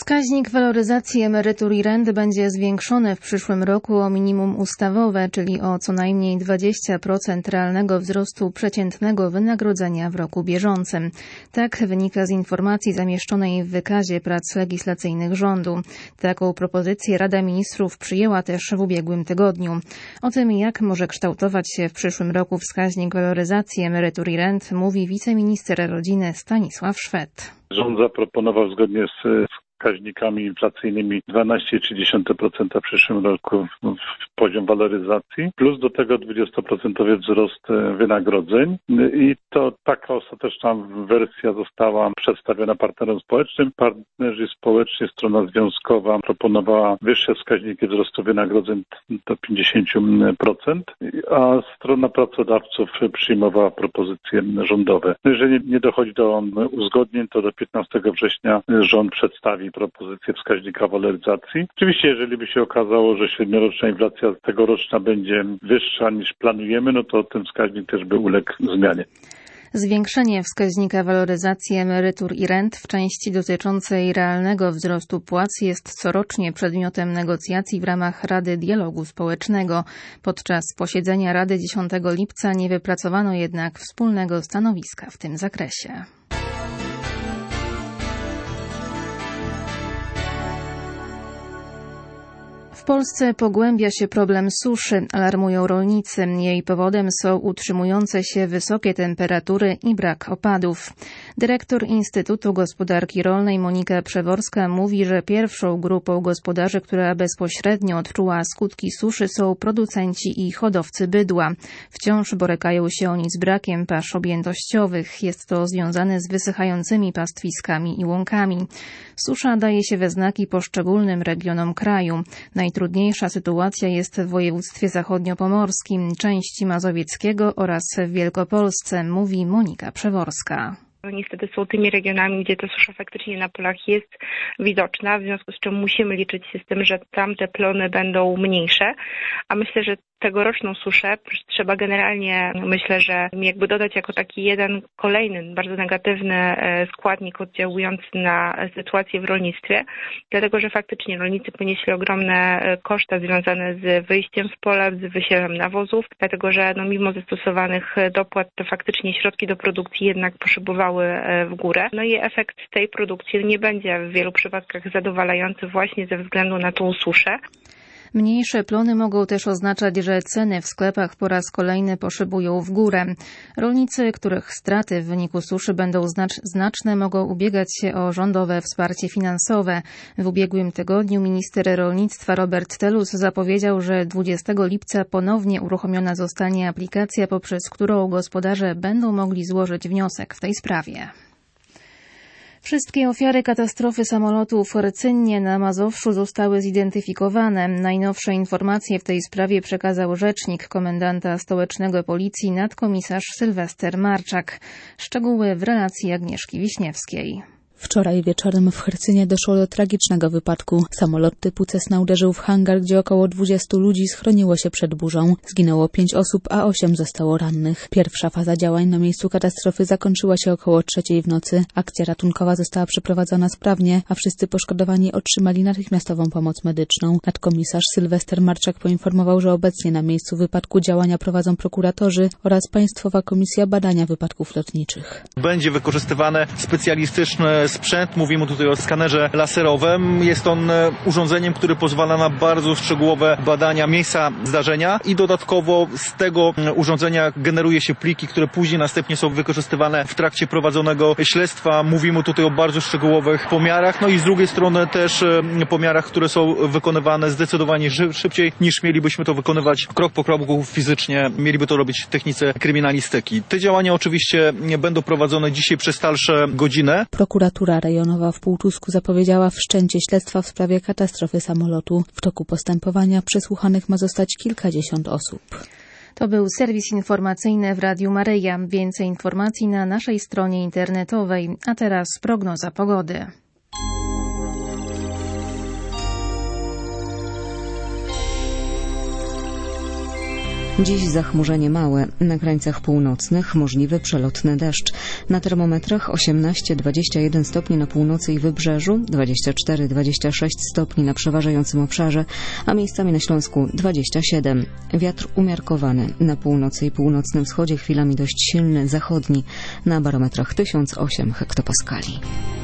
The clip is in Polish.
Wskaźnik waloryzacji emerytur i rent będzie zwiększony w przyszłym roku o minimum ustawowe, czyli o co najmniej 20% realnego wzrostu przeciętnego wynagrodzenia w roku bieżącym. Tak wynika z informacji zamieszczonej w wykazie prac legislacyjnych rządu. Taką propozycję Rada Ministrów przyjęła też w ubiegłym tygodniu. O tym, jak może kształtować się w przyszłym roku wskaźnik waloryzacji emerytur i rent, mówi wiceminister rodziny Stanisław Szwed. Rząd zaproponował zgodnie z wskaźnikami inflacyjnymi 12,3% w przyszłym roku w poziom waloryzacji, plus do tego 20% wzrost wynagrodzeń i to taka ostateczna wersja została przedstawiona partnerom społecznym. Partnerzy społeczni, strona związkowa proponowała wyższe wskaźniki wzrostu wynagrodzeń do 50%, a strona pracodawców przyjmowała propozycje rządowe. Jeżeli nie dochodzi do uzgodnień, to do 15 września rząd przedstawi propozycję wskaźnika waloryzacji. Oczywiście, jeżeli by się okazało, że średnioroczna inflacja tegoroczna będzie wyższa niż planujemy, no to ten wskaźnik też by uległ zmianie. Zwiększenie wskaźnika waloryzacji emerytur i rent w części dotyczącej realnego wzrostu płac jest corocznie przedmiotem negocjacji w ramach Rady Dialogu Społecznego. Podczas posiedzenia Rady 10 lipca nie wypracowano jednak wspólnego stanowiska w tym zakresie. W Polsce pogłębia się problem suszy, alarmują rolnicy. Jej powodem są utrzymujące się wysokie temperatury i brak opadów. Dyrektor Instytutu Gospodarki Rolnej Monika Przeworska mówi, że pierwszą grupą gospodarzy, która bezpośrednio odczuła skutki suszy, są producenci i hodowcy bydła. Wciąż borykają się oni z brakiem pasz objętościowych. Jest to związane z wysychającymi pastwiskami i łąkami. Susza daje się we znaki poszczególnym regionom kraju. Najtrudniejsza sytuacja jest w województwie zachodniopomorskim, części mazowieckiego oraz w Wielkopolsce, mówi Monika Przeworska. Niestety są tymi regionami, gdzie ta susza faktycznie na polach jest widoczna, w związku z czym musimy liczyć się z tym, że tamte plony będą mniejsze, a myślę, że tegoroczną suszę trzeba generalnie, myślę, że jakby dodać jako taki jeden kolejny bardzo negatywny składnik oddziałujący na sytuację w rolnictwie, dlatego że faktycznie rolnicy ponieśli ogromne koszta związane z wyjściem w pola, z wysiewem nawozów, dlatego że mimo zastosowanych dopłat to faktycznie środki do produkcji jednak poszybowały w górę. No i efekt tej produkcji nie będzie w wielu przypadkach zadowalający właśnie ze względu na tą suszę. Mniejsze plony mogą też oznaczać, że ceny w sklepach po raz kolejny poszybują w górę. Rolnicy, których straty w wyniku suszy będą znaczne, mogą ubiegać się o rządowe wsparcie finansowe. W ubiegłym tygodniu minister rolnictwa Robert Telus zapowiedział, że 20 lipca ponownie uruchomiona zostanie aplikacja, poprzez którą gospodarze będą mogli złożyć wniosek w tej sprawie. Wszystkie ofiary katastrofy samolotu w Rcynnie na Mazowszu zostały zidentyfikowane. Najnowsze informacje w tej sprawie przekazał rzecznik komendanta stołecznego policji nadkomisarz Sylwester Marczak. Szczegóły w relacji Agnieszki Wiśniewskiej. Wczoraj wieczorem w Hrcynie doszło do tragicznego wypadku. Samolot typu Cessna uderzył w hangar, gdzie około 20 ludzi schroniło się przed burzą. Zginęło 5 osób, a 8 zostało rannych. Pierwsza faza działań na miejscu katastrofy zakończyła się około 3:00 w nocy. Akcja ratunkowa została przeprowadzona sprawnie, a wszyscy poszkodowani otrzymali natychmiastową pomoc medyczną. Nadkomisarz Sylwester Marczak poinformował, że obecnie na miejscu wypadku działania prowadzą prokuratorzy oraz Państwowa Komisja Badania Wypadków Lotniczych. Będzie wykorzystywane specjalistyczne sprzęt, mówimy tutaj o skanerze laserowym. Jest on urządzeniem, które pozwala na bardzo szczegółowe badania miejsca zdarzenia i dodatkowo z tego urządzenia generuje się pliki, które później następnie są wykorzystywane w trakcie prowadzonego śledztwa. Mówimy tutaj o bardzo szczegółowych pomiarach, no i z drugiej strony też pomiarach, które są wykonywane zdecydowanie szybciej niż mielibyśmy to wykonywać krok po kroku fizycznie. Mieliby to robić technicy kryminalistyki. Te działania oczywiście będą prowadzone dzisiaj przez dalsze godziny. Prokuratura rejonowa w Półtusku zapowiedziała wszczęcie śledztwa w sprawie katastrofy samolotu. W toku postępowania przesłuchanych ma zostać kilkadziesiąt osób. To był serwis informacyjny w Radiu Maryja. Więcej informacji na naszej stronie internetowej. A teraz prognoza pogody. Dziś zachmurzenie małe, na krańcach północnych możliwy przelotny deszcz. Na termometrach 18-21 stopni na północy i wybrzeżu, 24-26 stopni na przeważającym obszarze, a miejscami na Śląsku 27. Wiatr umiarkowany, na północy i północnym wschodzie chwilami dość silny, zachodni, na barometrach 1008 hektopaskali.